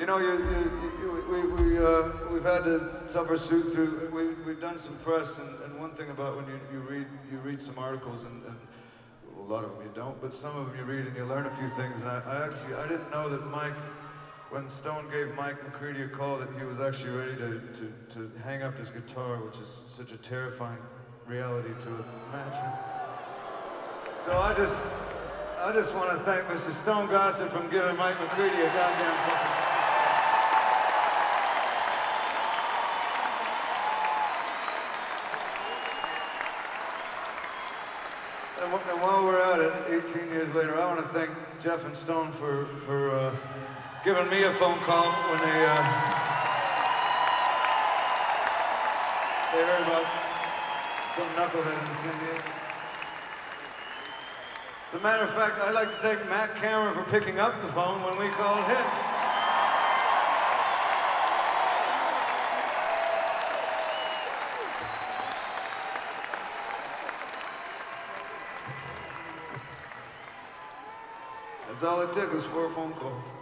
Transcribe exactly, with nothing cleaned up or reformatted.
You know, you, you, you, we, we, uh, we've had to suffer suit through, we, we've done some press, and, and one thing about when you, you, read, you read some articles, and, and a lot of them you don't, but some of them you read and you learn a few things, and I, I actually, I didn't know that Mike, when Stone gave Mike McCready a call, that he was actually ready to, to, to hang up his guitar, which is such a terrifying reality to imagine. So I just, I just want to thank Mister Stone Gossett for giving Mike McCready a goddamn fucking... And, and while we're at it, eighteen years later, I want to thank Jeff and Stone for, for uh, giving me a phone call when they, uh, they heard about some knucklehead in San Diego. As a matter of fact, I'd like to thank Matt Cameron for picking up the phone when we called him. That's all it took was four phone calls.